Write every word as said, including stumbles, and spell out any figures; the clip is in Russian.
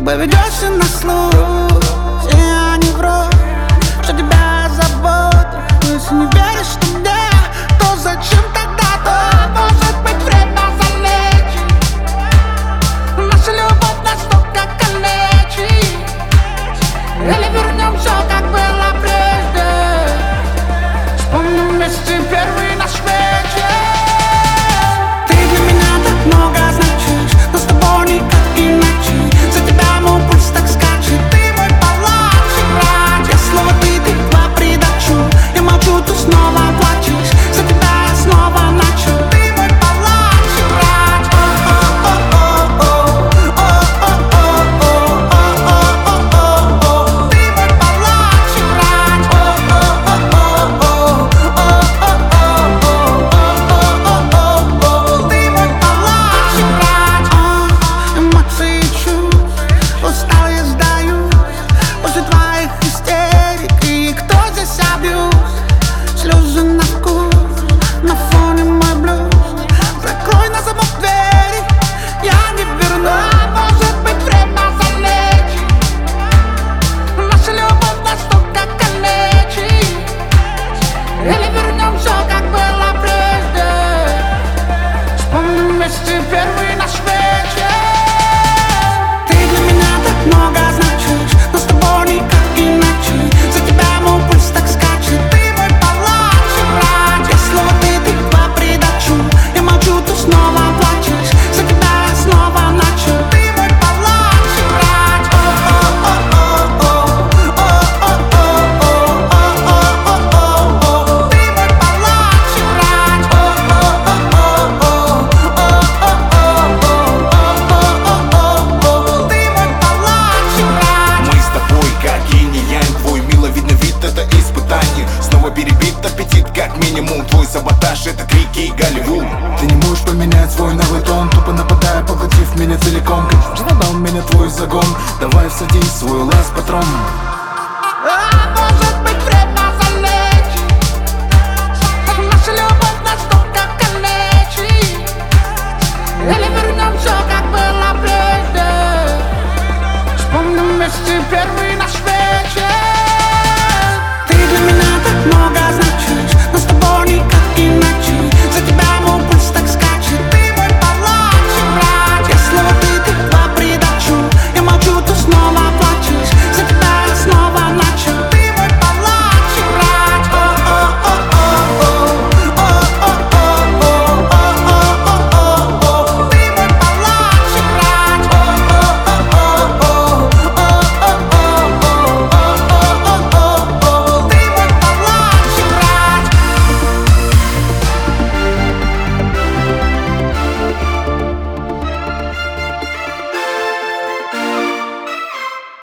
бы ведешься на слух, я не вру, что тебя забота. Но если не веришь тогда, то зачем тогда-то? Может быть, время залечит наша любовь настолько калечит. Или вернем все, как было прежде. Вспомним вместе первый наш вечер. Ты для меня так много значишь, но с тобой никак иначе. За тебя мой пульс так скачет. Ты мой палач, врач. Я слово ты, ты два придачу. Я молчу, ты снова плачешь. За тебя я снова начал. Ты мой палач, врач. Ты мой палач, врач. Ты мой палач, врач. Эмоции чувств, устал я сдаюсь после твоих истерик. И кто здесь абьюз? Слезы на вкус, на фоне мой блюз. Закрой на замок двери, я не верну. Может быть, время залечит наша любовь настолько калечит. Или вернем все, как было прежде. Вспомним вместе первый наш вечер. Ты для меня так много значишь, но с тобой никак иначе. За тебя мой пульс так скачет. Ты мой палач, врач. Я слово ты, ты два придачу. Я молчу, ты снова плачешь. За тебя я снова начал. Ты мой палач, врач. Ты мой палач, врач. Ты мой палач, врач. Мы с тобой как инь и янь. Твой миловидный вид — это испытание. Снова перебит аппетит как минимум. Твой саботаж — это крики и Голливуд. Ты не можешь поменять свой наглый тон, тупо нападая, поглотив меня целиком. Конечно, задал меня твой загон. Давай всади свой лаз, патрон. А может быть, время залечит наша любовь настолько калечит. Или вернем все, как было прежде. Вспомним вместе первый